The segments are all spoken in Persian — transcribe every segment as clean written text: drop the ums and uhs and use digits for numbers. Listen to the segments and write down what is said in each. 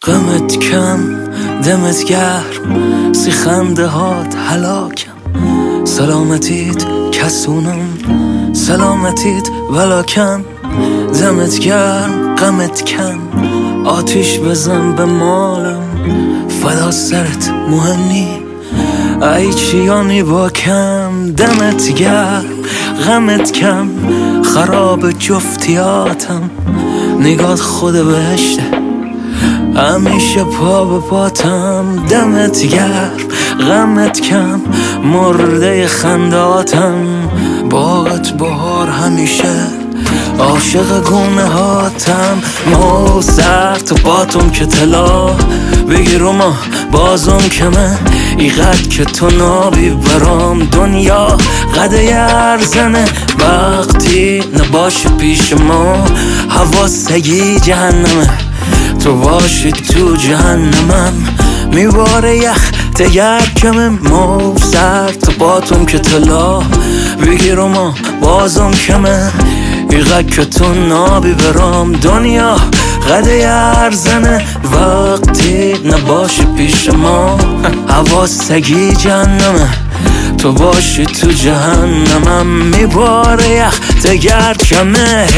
غمت کم دمت گرم، سی خنده هات هلاکم. سلامتیت کسونم، سلامتیت ولاکم. دمت گرم غمت کم، آتیش بزن به مالم. فدا سرت مهم نی، ای چیانی با کم. دمت گرم غمت کم، خراب جفتیاتم. نگات خود بهشته، همیشه پا به پاتم. دمت گرم غمت کم، مرده خنداتم. باغت بهار همیشه، عاشق گونه هاتم. ما سر تو باتم که طلا بگیر و ما بازم کمه. ایقد که تو نابی برام دنیا قده ارزنه. وقتی نباشی پیش ما حواسگی جهنمه. تو باشی تو جهنمم میباره یخ دگر کمه. ما سر تو باتم که طلا بگیر و ما بازم کمه. ایقد که تو نابی برام دنیا قده ارزنه. وقتی نباشی پیش ما حواسگی جهنمه. تو باشی تو جهنمم میباره یخ دگر کمه.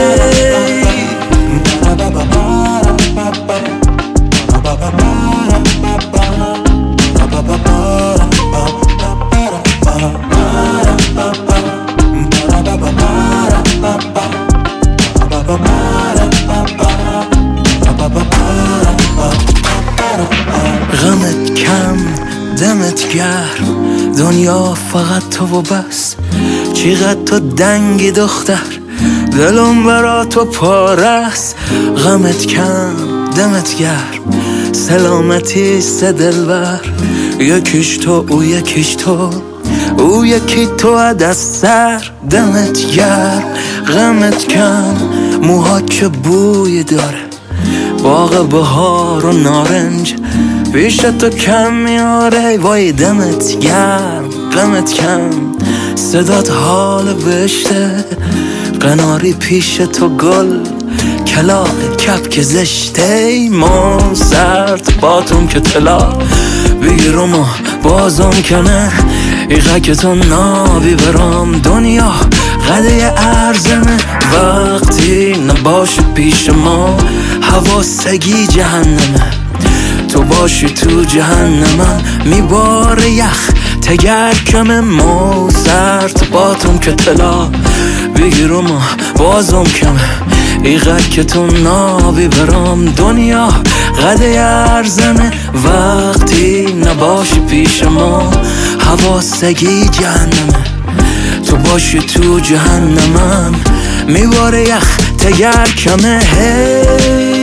غمت کم دمت گرم، دنیا فقط تو و بس. چقدر تو دنگی دختر، دلم برا تو پارست. غمت کم دمت گرم، سلامتی سه دلبر. یکیش تو او یکیش تو، او یکی تو دست سر. دمت گرم غمت کم، موها که بوی داره، باغ بهار و نارنج پیش تو کم میاره. وای دمت گرم غمت کم، صدات حال بشته. قناری پیش تو گل، کلاق کپک زشته. ما سرد باتم که طلا بگیر و ما بازم کنه. ایقه که تو نابی برام دنیا قده ارزنه. وقتی نباشی پیش ما حواسگی جهنمه. تو باشی تو جهنمم میباره یخ تگر کمه. ما سرد باتم که طلا بگیر و ما بازم کمه. ایقد که تو نابی برام دنیا قده ارزنه. وقتی نباشی پیش ما حواسگی جهنمه. تو باشی تو جهنمم میباره یخ تگر کمه.